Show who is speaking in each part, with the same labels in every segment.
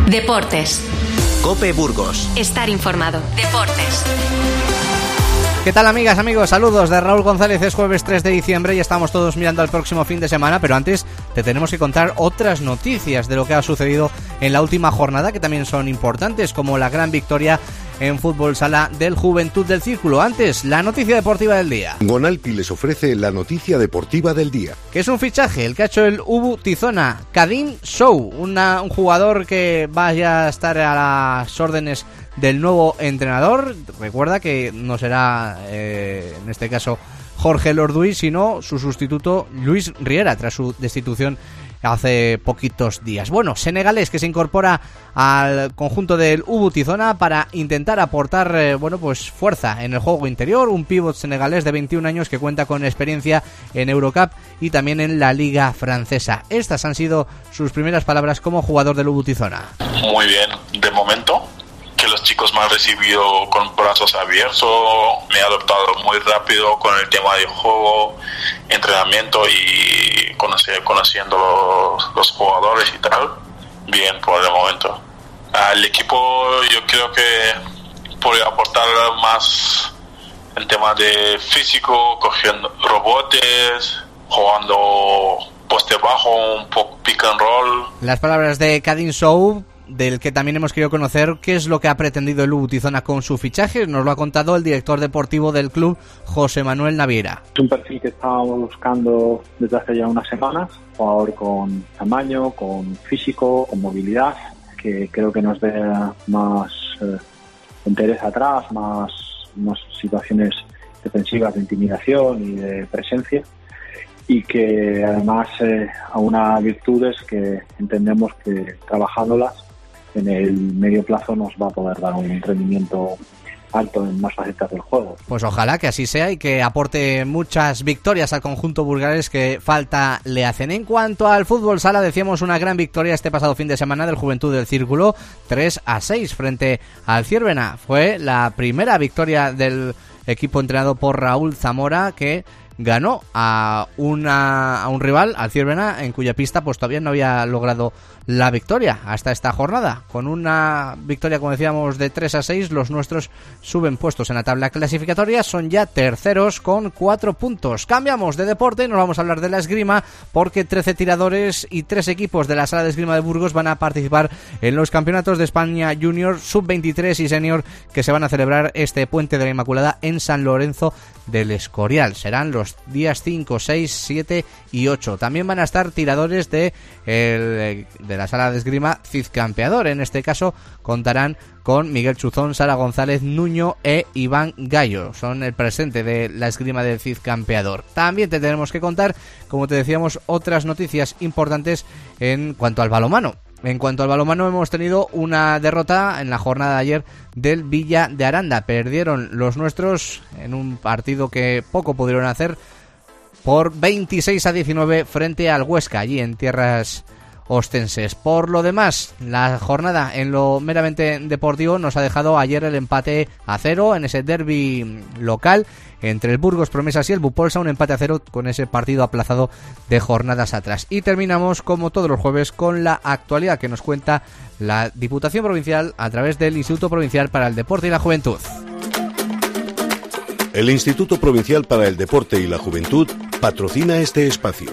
Speaker 1: Deportes.
Speaker 2: COPE Burgos.
Speaker 1: Estar informado. Deportes.
Speaker 3: ¿Qué tal, amigas, amigos? Saludos de Raúl González. Es jueves 3 de diciembre y estamos todos mirando al próximo fin de semana, pero antes te tenemos que contar otras noticias de lo que ha sucedido en la última jornada, que también son importantes, como la gran victoria en fútbol sala del Juventud del Círculo. Antes, la noticia deportiva del día.
Speaker 4: Gonalpi les ofrece la noticia deportiva del día.
Speaker 3: Que es un fichaje, el que ha hecho el UBU Tizona, Kadin Sow, un jugador que vaya a estar a las órdenes del nuevo entrenador. Recuerda que no será, en este caso, Jorge Lorduy, sino su sustituto Luis Riera, tras su destitución hace poquitos días. Bueno, senegalés que se incorpora al conjunto del UBU Tizona para intentar aportar pues fuerza en el juego interior. Un pívot senegalés de 21 años que cuenta con experiencia en Eurocup y también en la Liga Francesa. Estas han sido sus primeras palabras como jugador del UBU Tizona.
Speaker 5: Muy bien, de momento, que los chicos me han recibido con brazos abiertos, me he adaptado muy rápido con el tema de juego, entrenamiento y conociendo los jugadores y tal. Bien, por el momento. Al equipo yo creo que podría aportar más en tema de físico, cogiendo rebotes, jugando poste bajo, un poco pick and roll.
Speaker 3: Las palabras de Kadin Sow, del que también hemos querido conocer qué es lo que ha pretendido el UBU Tizona con su fichaje. Nos lo ha contado el director deportivo del club, José Manuel Naviera.
Speaker 6: Es un perfil que estábamos buscando desde hace ya unas semanas, jugador con tamaño, con físico, con movilidad, que creo que nos dé más interés atrás, más situaciones defensivas de intimidación y de presencia, y que además aúna virtudes que entendemos que trabajándolas en el medio plazo nos va a poder dar un rendimiento alto en más facetas del juego.
Speaker 3: Pues ojalá que así sea y que aporte muchas victorias al conjunto burgalés que falta le hacen. En cuanto al fútbol sala, decíamos una gran victoria este pasado fin de semana del Juventud del Círculo, 3-6 frente al Ciervena. Fue la primera victoria del equipo entrenado por Raúl Zamora, que ganó a un rival, al Ciervena, en cuya pista pues todavía no había logrado la victoria hasta esta jornada. Con una victoria, como decíamos, de 3-6, los nuestros suben puestos en la tabla clasificatoria, son ya terceros con 4 puntos. Cambiamos de deporte y nos vamos a hablar de la esgrima, porque 13 tiradores y 3 equipos de la sala de esgrima de Burgos van a participar en los campeonatos de España Junior, Sub-23 y Senior, que se van a celebrar este Puente de la Inmaculada en San Lorenzo del Escorial. Serán los días 5, 6, 7 y 8. También van a estar tiradores de la sala de esgrima Cid Campeador. En este caso contarán con Miguel Chuzón, Sara González, Nuño e Iván Gallo. Son el presente de la esgrima del Cid Campeador. También te tenemos que contar, como te decíamos, otras noticias importantes en cuanto al balonmano. En cuanto al balonmano, hemos tenido una derrota en la jornada de ayer del Villa de Aranda. Perdieron los nuestros en un partido que poco pudieron hacer por 26-19 frente al Huesca, allí en tierras ostenses. Por lo demás, la jornada en lo meramente deportivo nos ha dejado ayer el empate a 0 en ese derbi local entre el Burgos Promesas y el Bupolsa, un empate a 0 con ese partido aplazado de jornadas atrás. Y terminamos, como todos los jueves, con la actualidad que nos cuenta la Diputación Provincial a través del Instituto Provincial para el Deporte y la Juventud.
Speaker 4: El Instituto Provincial para el Deporte y la Juventud patrocina este espacio.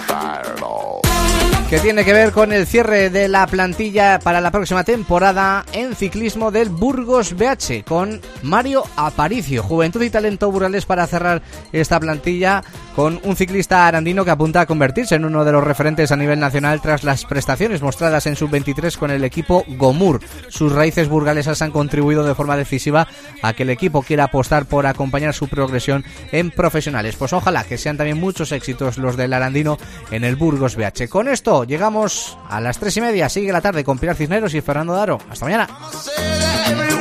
Speaker 3: Que tiene que ver con el cierre de la plantilla para la próxima temporada en ciclismo del Burgos BH, con Mario Aparicio. Juventud y talento burgalés para cerrar esta plantilla, con un ciclista arandino que apunta a convertirse en uno de los referentes a nivel nacional tras las prestaciones mostradas en Sub-23 con el equipo Gomur. Sus raíces burgalesas han contribuido de forma decisiva a que el equipo quiera apostar por acompañar su progresión en profesionales. Pues ojalá que sean también muchos éxitos los del arandino en el Burgos BH. Con esto llegamos a las 3:30. Sigue la tarde con Pilar Cisneros y Fernando Daro. Hasta mañana.